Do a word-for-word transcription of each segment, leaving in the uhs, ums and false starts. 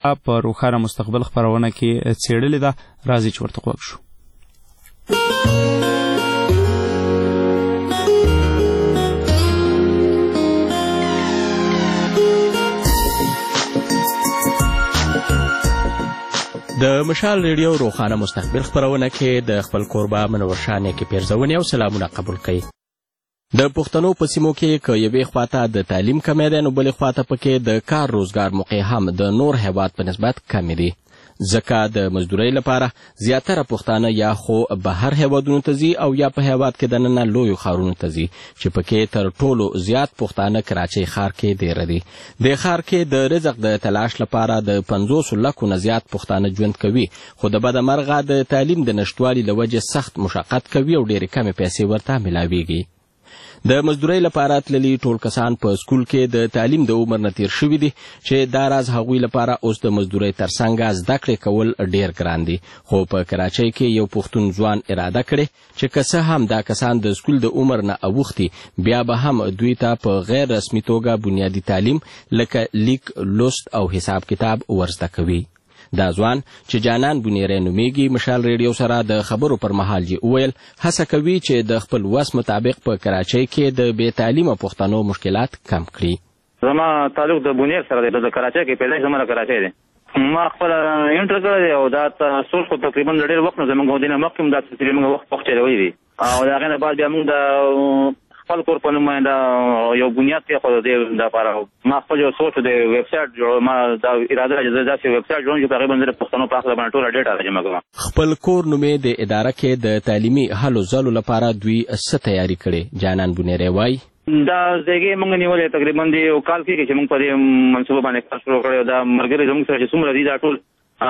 په روښانه مستقبل خپرونه کې څېړلې ده. راځي چې ورته غوږ شو. د مشال ریډیو روښانه مستقبل خپرونه کې د خپل کوربه منور شاه نیکې پیرزونې او سلامونه قبول کړئ. د پښتنو په سیمو کې که یوې خواته د تعلیم کمی دی، نو بلې خواته پکې د کار روزګار موقع هم د نور هیواد په نسبت کمې دي، ځکه د مزدورۍ لپاره زیاتره پښتانه یا خو بهر هیوادونو ته ځي او یا په هیواد کې دننه لویو ښارونو ته ځي، چې پکې تر ټولو زیات پښتانه کراچۍ ښار کې ډېره دي. دې ښار کې د رزق د تلاش لپاره د پنځوسو لکو نه زیات پښتانه ژوند کوي، خو د بده مرغه د تعلیم د نشتوالي له وجې سخت مشقت کوي او ډېرې کمې پیسې ورته میلاویږي. د مزدورۍ لپاره تللي ټول کسان په سکول کې د تعلیم د عمر نه تیر شوي دي، چې دا راز هغوی لپاره اوس د مزدورۍ ترڅنګ زده کړې کول ډېر ګران دي. خو په کراچۍ کې یو پښتون ځوان اراده کړې چې که څه هم دا کسان د سکول د عمر نه اوښتي، بیا به هم دوی ته په غیر رسمي توګه بنیادي تعلیم لکه لیک، لوست او حساب کتاب ورزده کوي. دا ځوان چې جانان بنیری نومیږي، مشال ریډیو سره د خبرو پر مهال یې وویل هڅه کوي چې د خپل وس مطابق په کراچۍ کې د بې تعلیمه پښتنو مشکلات کم کړي. زما تعلق د بنیر سره دی، د کراچۍ کې پیدایش زما د کراچۍ دی. ما خپل انټر کړی دی او دا تاسو خو تقریبا د ډېر وخت نه زموږ دینه مخکې هم دا سلسلې موږ وخت وخت چلولی دي او د هغې نه بعد بیا موږ د خپل کور په نوم باندې یو بنیاد کې خو د لپاره ما خپل یو سوچ د ویب سایټ جوړ ما دا اراده لري چې داسې ویب سایټ جوړوم چې په هغې باندې د پښتنو په هکله باندې ټوله ډېټا راجمع کړم. خپل کور نومې د اداره کې د تعلیمي هلو ځلو لپاره دوی څه تیاري کړې؟ جانان بنیری وایي دا ځایګې موږ نیولې تقریبا د یو کال کې چې موږ په دې منصوبه باندې کار شروع کړی. دا ملګري زموږ سره چې څومره دي دا ټول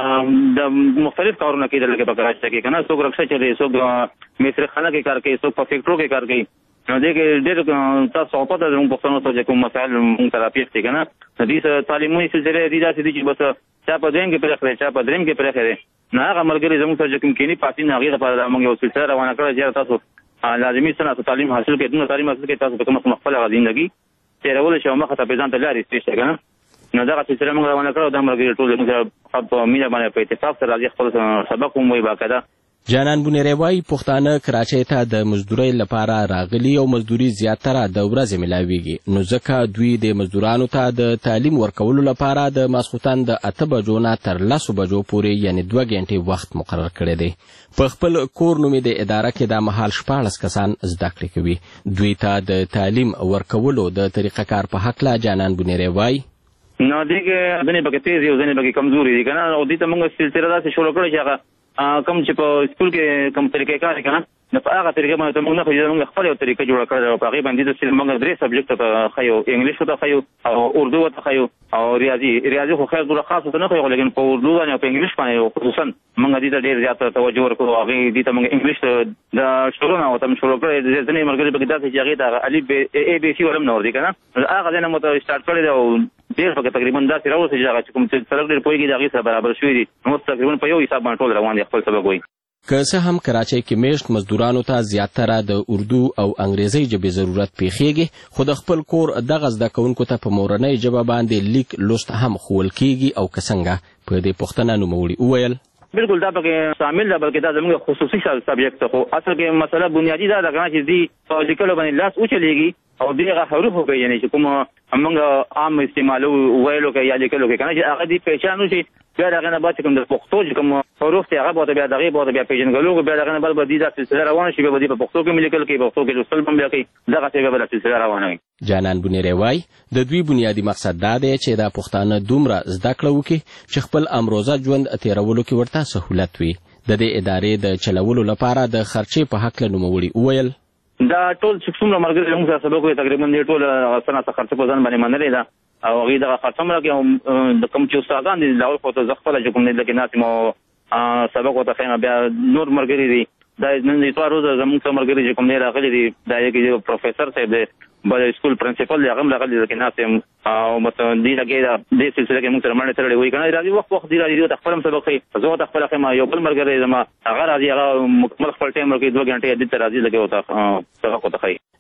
د مختلف کارونه کېدل لکه په کراچۍ کې که نه، څوک رکشه چلوي، څوک میسرخانه کې کار کوي، څوک په فیکټرو کې کار کوي. نو دې کې ډېر تاسو پته ده زموږ پښتنو ته چې کوم مسایل موږ ته راپېښ دي که نه، د دې تعلیمي سلسلې دي داسې دي چې بس چا په دویم کې پرېښی دی، چا په درېیم کې پرېښی دی. نو هغه ملګري زموږ سره چې کوم کیني پاسین هغې لپاره موږ یو سلسله روانه کړې چې تاسو لازمي څه تعلیم حاصل کړئ، دومره تعلیم حاصل کړئ تاسو په کومه کومه خپله هغه زندګي تېرولی شي او مخه ته پرې ځان ته لارې ایستې شي که نه. نو دغه سلسله موږ روانه کړې او دا ملګري ټول زموږ سره په مینه باندې په اتفاق سره راځي خپل سبق هم وایي باقاعده. جانان بنیری وایي پښتانه کراچۍ ته د مزدورۍ لپاره راغلي او مزدوري زیاتره د ورځې میلاویږي، نو ځکه دوی د مزدورانو ته د تعلیم ورکولو لپاره د ماسخوتن د اته بجو نه تر لسو بجو پورې یعنې دوه ګنټې وخت مقرر کړی دی. په خپل کور نومې د اداره کې دا مهال شپاړس کسان زده کړې کوي. دوی ته د تعلیم ورکولو د طریقه کار په هکله جانان بنیری وایي نو دې کې ځینې پکې تېز دي او ځینې پکې کمزوري دي که نه، او دې ته موږ سلسله داسې شروع کړې چې هغه کوم چې په سکول کې کوم طریقې کار که نه، نو په هغه طریقې باندې موږ نه ښیو، موږ خپله یو طریقه جوړه کړې ده او په هغې باندې د موږ درې سبجکټ ته ښیو، انګلیش ته ښیو او اردو ته ښیو او ریاضي. ریاضي خو خیر دومره خاص ورته نه ښیو، لیکن په اردو باندې او په انګلیش باندې خصوصا موږ دې ته ډېر زیات توجه ورکړو. هغې دې ته موږ انګلیش د شروع نه ورته شروع کړی. ځینې ملګري پکې داسې چې هغې ته الف اے بي سي ور هم نه ور دي که نه، هغه ځای نه مو ته سټارټ کړی دی او ډېر پکې تقریبا داسې راوړو چې هغه چې کوم سړک ډېر پوهېږي د هغې سره برابر شوي دي، نو تقریبا په یو حساب باندې ټول روان دي خپل سبق وایي. که څه هم کراچۍ کې میشت مزدورانو ته زیاتره د اردو او انګریزۍ ژبې ضرورت پیښیږي، خو د خپل کور دغه زده کوونکو ته په مورنۍ ژبه باندې لیک لوست هم ښوول کېږي او که څنګه. په دې پوښتنه نوموړي وویل بالکل دا پکې شامل ده، بلکې دا زموږ خصوصي سبجیکټ خو اصل کې مسله بنیادي دا ده که نه چې دوی په لیکلو باندې لاس وچلېږي او دوی هغه حروف وپېژني چې کوم موږ عام استعمالو ویلو کې یا لیکلو کې که نه، چې هغه دوی پېچان وشي. بیا د هغې نه بعد چې کوم د پښتو چې کوم حروف دي هغه به ورته بیا د هغې به ورته بیا پېژنګلو، بیا د هغې نه بعد به دوی دا سلسله روانه شي، بیا به دوی په پښتو کې هم لیکل کوي، پښتو کې لوستل به هم بیا کوي، دغسې بیا به دا سلسله روانه وي. جانان بنیری وایي د دوی بنیادي مقصد دا دی چې دا پښتانه دومره زده کړه وکړي چې خپل امروزه ژوند تېرولو کې ورته سهولت وي. د دې ادارې د چلولو لپاره د خرچې په هکله نوموړي وویل دا ټول چې څومره ملګري زموږ سره سبق وایي تقریبا دې ټول څه ناڅه خرچه په ځان باندې منلې ده او هغوی دغه خرچه هم راکوي او د کوم چې استادان دي د هغوی خو ته زه خپله چې کوم دی لکې ناست یم او سبق ورته ښیم. بیا نور ملګري دي دا نن د اتوار روزه زموږ څه ملګري چې کوم دی راغلي دي، دا یو کې پروفیسر صاحب دی، بل سکول پرنسپل دی، هغه هم راغلي لکې ناست یم او مثلا دې لکې دې سلسله کې موږ سره منډې تړلې وایي که نه، راځي وخت وخت دي راځي دوی ته خپل هم سبق ښیي، زه ورته خپله ښیم. یو بل ملګری زما هغه راځي، هغه مکمل خپل ټایم ورکوي، دوه ګنټې دې ته راځي لکې ورته سبق ورته ښیي.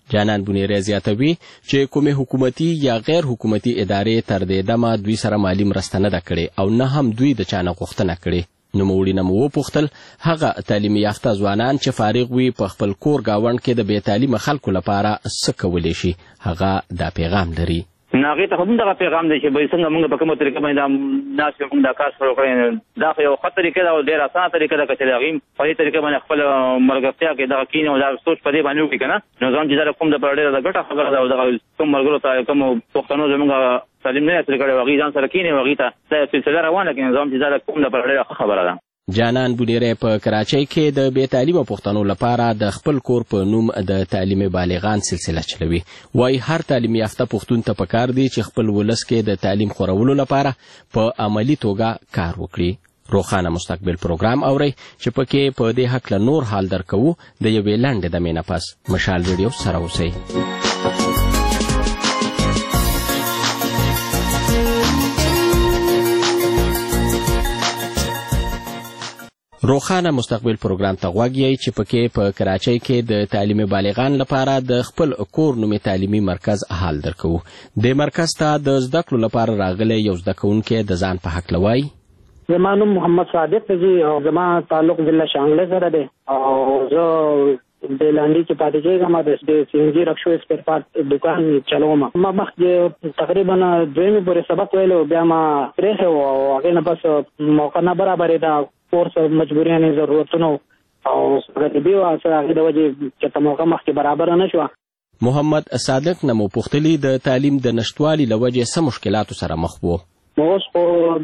جانان بونیری زیاتوي چې کومې حکومتي یا غیر حکومتي ادارې تر دې دمه دوی سره مالی مرسته نه ده کړې او نه هم دوی د چا نه غوښتنه کړې. نوموړي نه مو وپوښتل هغه تعلیمي یافته ځوانان چې فارغ وي په خپل کور ګاونډ کې د بې تعلیمه خلکو لپاره څه کولی شي. هغه دا پیغام لري. ناغې ته هم دغه پیغام دی چې به څنګه موږ په کومه طریقه باندې دا ناس موږ دا کار شروع کړی. دا خو یو ښه طریقه ده او ډېره اسانه طریقه ده که چې د هغې په دې طریقه باندې خپل ملګرتیا کې دغه کینې او دا سوچ په دې باندې وکړي که نه نو ځان چې دا کوم دپاره ډېره د ګټه خبره ده او دغه کوم ملګرو ته کوم پښتنو زموږ تعلیم نه حاصل کړی او هغې ځان سره کینې او هغې ته دا سلسله روانه کړي نو ځان چې دا کوم دپاره ډېره ښه خبره ده. جانان بونیری په کراچۍ کې د بې تعلیمه پښتنو لپاره د خپل کور په نوم د تعلیم بالغان سلسله چلوي. وایي هر تعلیم یافته پښتون ته پکار دی چې خپل ولس کې د تعلیم خورولو لپاره په عملی توګه کار وکړي. روښانه مستقبل پروګرام اورئ چې پکې په دې هکله نور حال درکوو. د یوې لنډې دمې نه پس مشال ریډیو سره اوسئ. روښانه مستقبل پروګرام ته غوږ یئ چې پکې په کراچۍ کې د تعلیم بالغان لپاره د خپل کور نومې تعلیمي مرکز حال درکوو. د مرکز ته د زده کړو لپاره راغلی یو زده کوونکی د ځان په هکله وایي. زما نوم محمد صادق دی او زما تعلق ضلع شانګله سره دی او زه د لاندې کې پاتې کېږم د سی ان جي رکشو سپیر پارټ دوکان چلوم. ما مخکې تقریبا دویمې پورې سبق ویلو بیا ما پرېښی و او هغې نه پس موقع نه برابرېده کورس مجبوریانې ضرورتونه او غریبي وه څه هغې د وجې چېرته موقع مخکې برابره نه شوه. محمد صادق نه مو پوښتلي د تعلیم د نشتوالي له وجې څه مشکلاتو سره مخ و. اوس خو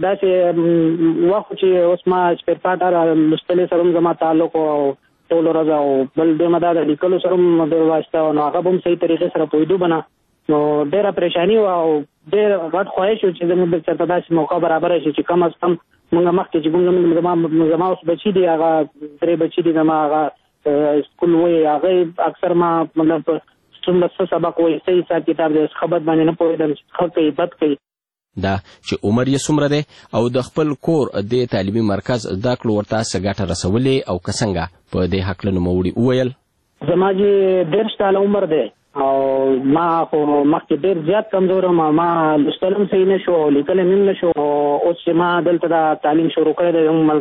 داسې وخت چې اوس ما سپیر پارټ لوستلې سره هم زما تعلق او ټول ورځ او بل دویمه دا د لیکلو سره هم د واسطه نو هغه به هم صحیح طریقې سره پوهېدو به نه نو ډېره پریشاني وه او ډېر غټ خواهش و چې زموږ چېرته داسې موقع برابره شي چې کم از کم موږ مخکې چې موږ زما زما اوس بچي دي هغه درې بچي دي زما هغه سکول وایي هغه اکثر ما مطلب څومره څه سبق وایي څه حساب کتاب دی ښه بد باندې نه پوهېدم چې ښه کوي بد کوي. دا چې عمر یې څومره دی او د خپل کور د تعلیمي مرکز زده کړو ورته څه ګټه رسولې او که څنګه په دې هکله نوموړي وویل. زما چې دېرش کاله عمر دی او ما خو مخکې ډېر زیات کمزور یم ما لوستل هم صحیح نه شو او لیکل هم نه شو اوس چې ما دلته دا تعلیم شروع کړی دی زموږ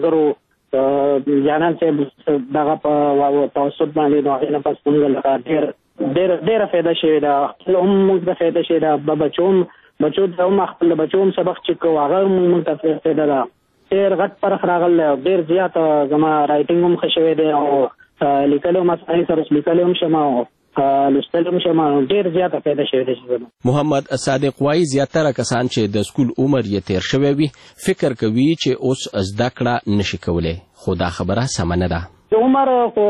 ملګرو جانان صاحب دغه په توسط باندې نو هغې نه پس موږ لکه ډېر ډېره فایده شوې ده خپل هم موږ ته فایده شوې ده بچو هم بچو ته هم خپل بچو هم سبق چې کوو هغه هم موږ ته فایده ده. ډېر غټ فرق راغلی ډېر زیات زما رایټنګ هم ښه شوی دی او لیکلی هم اسانۍ سره لیکلی هم شم او لوستل هم شم ډېر زیاته فایده شوې ده. محمد صادق وایي زیاتره کسان چې د سکول عمر یې تیر شوی وي فکر کوي چې اوس زده کړه نشي کولی خو دا خبره سمه نه ده. د عمر خو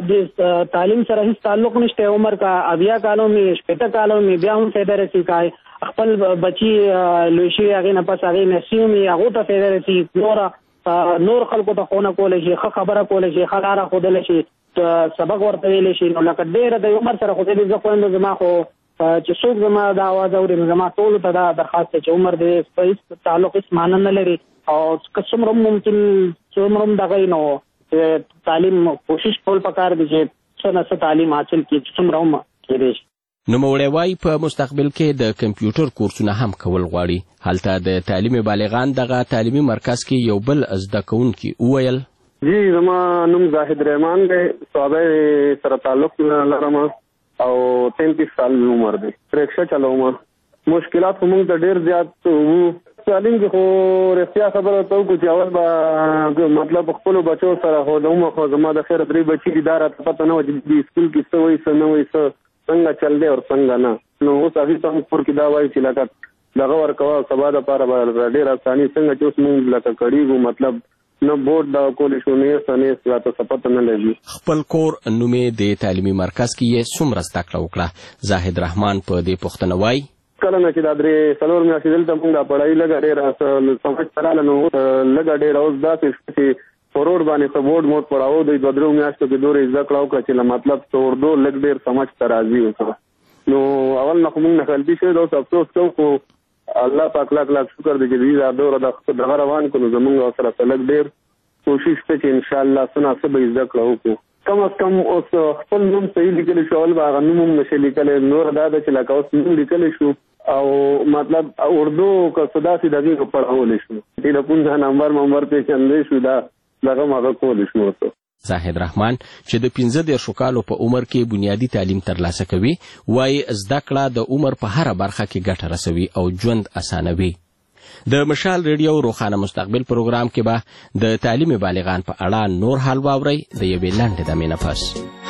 د تعلیم سره هیڅ تعلق نشته. عمر کا اویا کالو مې شپېته کالو مې بیا هم فایده رسي کای خپل بچي لوی شي هغې نه پس هغې نسي هم هغو ته فایده رسي نوره نور خلکو ته ښوونه کولی شي ښه خبره کولی شي ښه لاره ښودلی شي سبق ورته ویلی شي نو لکه ډېره د عمر سره خو زه خویندو زما خو چې څوک زما دا اواز اوري نو زما ټولو ته دا درخواست دی چې عمر د هېڅ تعلق هېڅ معنی نه لري او که څومره هم ممکن څومره هم دغه نو تعلیم کوشش کول پکار دی چې څه نه څه تعلیم حاصل کړي څومره هم کېدی شي. نوموړی وایي په مستقبل کې د کمپیوټر کورسونه هم کول غواړي. هلته د تعلیم بالغان دغه تعلیمي مرکز کې یو بل زده کوونکي وویل. جی زما نوم زاهد رحمان دی صوبه سره تعلق لرم او تینتیس سال عمر دی رکشه چلوم. مشکلات خو موږ ته ډېر زیات وو تعلیم کې خو رښتیا خبره ته وکړو چې اول به مطلب خپلو بچو سره خو د عمر خو زما د خیره درې بچي دي دا راته پته نه وه چې دې سکول کې څه وایي څه نه وایي څه څنګه چل دی او څنګه نه نو اوس هغې ته هم کور کې دا وایي چې لکه دغه ورکوه او سبا دپاره به ډېر اساني څنګه چې اوس موږ لکه کړېږو مطلب نه بورډ دا کولی شو نه یې څه نه یې راته څه پته نه لګي. خپل کور نومې د تعلیمي مرکز کې یې څومره زده کړه وکړه. زاهد رحمان په دې پوښتنه وایي. کله نه چې دا درې څلور میاشتې دلته موږ دا پړهایي لږه ډېره سمج ته راغله نو لږه ډېره اوس داسې شوه چې په روډ باندې څه بورډ موډ پړهاو دوی دوه درېو میاشتو کې دورې زده کړه وکړه چې له مطلب څه اردو لږ ډېر سمج ته راځي اوسه نو اول نه خو موږ نه غلطي شوې ده اوس افسوس کوو خو الله پاک لاک لاک شکر دی چې دوی دا دوره دغه روان کړو زموږ سره څه لږ ډېر کوشش ته چې انشاءالله څه ناڅه به یې زده کړه وکړو کم از کم اوس خپل نوم صحیح لیکلی شو، اول به هغه نوم هم نشي لیکلی. نور دا ده چې لکه اوس نوم لیکلی شو او مطلب اردو که څه داسې دغې کې پړهولی شو، ټیلیفون ځا نمبر ممبر پېژندلی شو، دا دغه هم هغه کولی شو. زاهد رحمان چې د پنځه دېرشو کالو په عمر کې بنیادي تعلیم ترلاسه کوي، وایي زده کړه د عمر په هره برخه کې ګټه رسوي او ژوند اسانوي. د مشال ریډیو روښانه مستقبل پروګرام کې به د تعلیم بالغان په اړه نور حال واورئ د یوې لنډې دمې نه پس.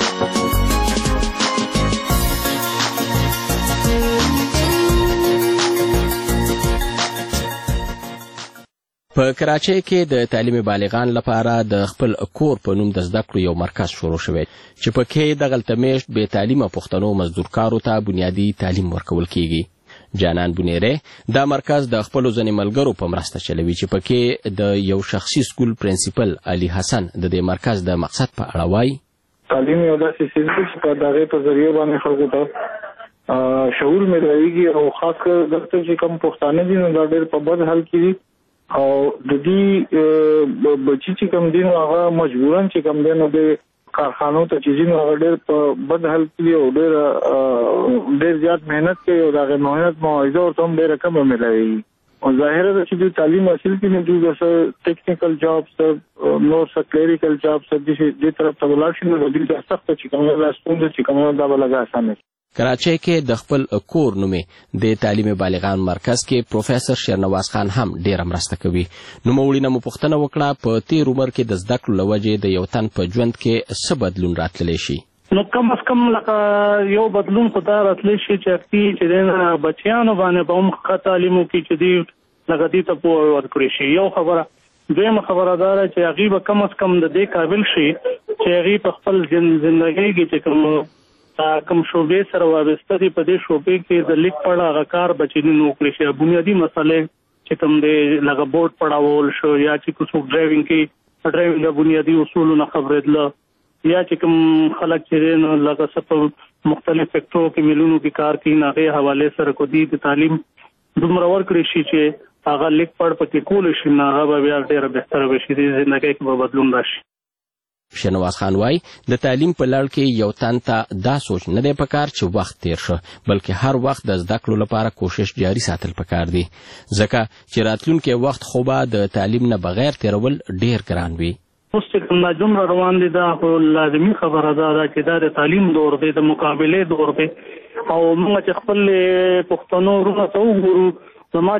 په کراچۍ کې د تعلیم بالغان لپاره د خپل کور په نوم د زده کړو یو مرکز شروع شوی چې پکې دغلته میشت بې تعلیمه پښتنو مزدورکارو ته بنیادي تعلیم ورکول کیږي. جانان بونیری دا مرکز د خپلو ځینې ملګرو په مرسته چلوي چې پکې د یو شخصي سکول پرنسپل علي حسن د دې مرکز د مقصد په اړه وایي. تعلیم یو داسې څیز دی چې په دغې په ذریعه باندې خلکو ته شعور ملایږي او خاص کر دلته چې کوم پښتانه دي نو دا ډېر په بد حال کې دي او د دې بچي چې کوم دي نو هغه مجبورن چې کوم دی نو د کارخانو ته چې ځي نو هغه ډېر په بد حال کې دي او ډېر ډېر زیات محنت کوي او د هغې محنت معاوضه ورته هم ډېره کمه ملایږي. او ظاهره ده چې دوی تعلیم حاصل کړي نو دوی به څه ټیکنیکل جابس نور څه کلیریکل جابس دې طرف ته ولاړ شي نو دوی ته سخته چې کومه دا ستونزه چې کومه دا به لږه اسانه شي. کراچۍ کې د خپل کور نومې د تعلیم بالغان مرکز کې پروفیسر شیرنواز خان هم ډېره مرسته کوي. نوموړي نه مو پوښتنه وکړه په تېر عمر کې د زده کړو له وجې د یو تن په ژوند کې څه بدلون راتللی شي. نو کم از کم لکه یو بدلون خو دا راتلی شي چې اختي چې د بچیانو باندې به هم ښه تعلیم وکړي چې دوی لکه دې ته پوهه ورکړي شي. یو خبره. دویمه خبره دا ده چې هغوی به کم از کم د دې قابل شي چې هغوی په خپل زندګۍ کې چې کوم کوم شعبې سره وابسته دي په دې شعبې کې د لیک پړه هغه کار به چې دوی وکړي شي. بنیادي مسئلې چې کوم دی لکه بورډ پړاوول شو یا چې څوک ډرایوینګ کوي ډرایوینګ د بنیادي اصولو نه خبرېدله یا چې کوم خلک چې دی نو لکه څه په مختلف سیکټرو کې میلونو کې کار کوي نو هغې حوالې سره کو دي د تعلیم دومره ورکړي شي چې هغه لیک پړ پکې کولی شي نو هغه به بیا ډېره بهتره به شي، د زندګۍ کې به بدلون راشي. شینواز خان وای د تعلیم په لړ کې یو تن ته دا سوچ نه دی پکار چې وخت تیر شو، بلکې هر وخت د زده کړو لپاره کوشش جاري ساتل پکار دی، ځکه چې راتلونکي وخت خو به د تعلیم نه بغیر تیرول ډیر ګران وي. اوس چې کوم نجوم روان دي دا خو لازمي خبره ده چې دا د تعلیم دور دی، د مقابلې دور دی او موږ چې خپل پښتنو ورونه ته وګورو زما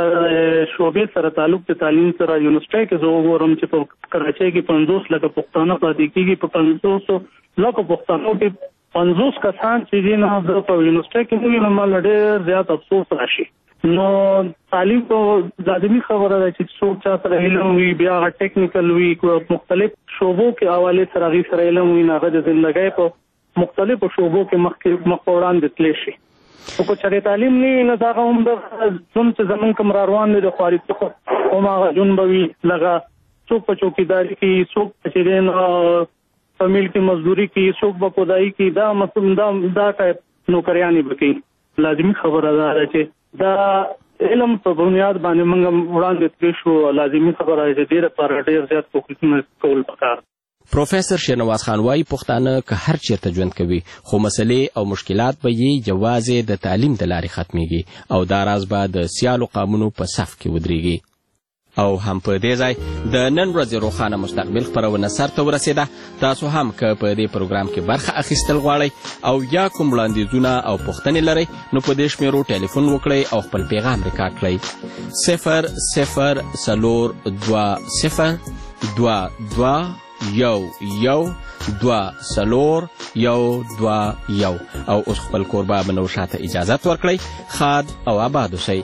چې شعبې سره تعلق د تعلیم سره یونیورسټۍ کې زه وګورم چې په کراچۍ کې پنځوس لکه پښتانه پاتې کېږي. په پنځوسو لکه پښتنو کې پنځوس کسان چې دي نو زه په یونیورسټۍ کې نه یم، ماله ډېر زیات افسوس راشي. نو تعلیم په لازمي خبره ده چې څوک چا سره علم وي بیا ټیکنیکل وي مختلف شعبو کې حوالې سره هغې سره علم وي نو هغه د زندګۍ په مختلفو شعبو کې مخکې مخ په وړاندې تللی شي. او که چېرې تعلیم نه وي نو دا هغه هم د ژوند چې زمونږ کوم را روان دی د خواري څخه هماغه ژوند به وي لکه څوک په چوکیداري کوي، څوک چې دی په میل کې مزدوري کوي، څوک به کودایي کوي، دا دا دا ټایپ نوکریانې به کوي. لازمي خبره دا ده چې دا علم په بنیاد باندې موږ وړاندې تللی شو. لازمي خبره ده چې دې لپاره ډېر زیات کوښښونه کول پکار. پروفیسر شینواز خان وایي پښتانه که هر چیرته ژوند کوي خو مسلې او مشکلات به یې یوازې د تعلیم د لارې ختمیږي او دا راز به د سیالو قامونو په صف کې ودرېږي. او هم په دې ځای د نن ورځې روښانه مستقبل خپرونه سر ته ورسېده. تاسو هم که په دې پروګرام کې برخه اخیستل غواړئ او یا کوم وړاندیزونه او پوښتنې لرئ نو په دې شمېرو ټلیفون وکړئ او خپل پیغام ریکارډ کړئ. صفر صفر څلور دوه صفر دوه دوه یو یو دوه څلور یو دوه یو. او اوس خپل کوربه منوشا ته اجازت ورکړئ. ښاد او آباد اوسئ.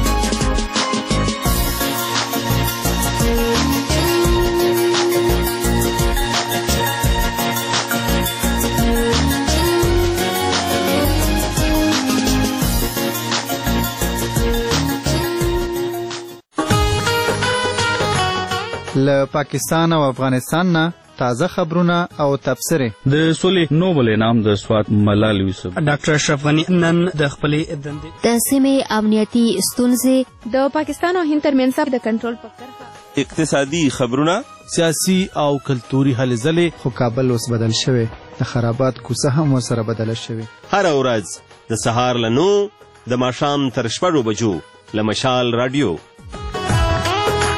له پاکستان او افغانستان نه تازه خبرونه او تبصرې. د سولې نوبل انعام د سوات ملال یوسف ډاکټر اشرف غنی نن د خپلې دندې د سیمې امنیتي ستونزې د پاکستان او هند ترمنځ د کنټرول په کرښه اقتصادي خبرونه سیاسي او کلتوري هلې ځلې، خو کابل اوس بدل شوی، د خرابات کوڅه هم ورسره بدله شوې. هره ورځ د سهار له نو د ماښام تر شپږو بجو له مشال راډیو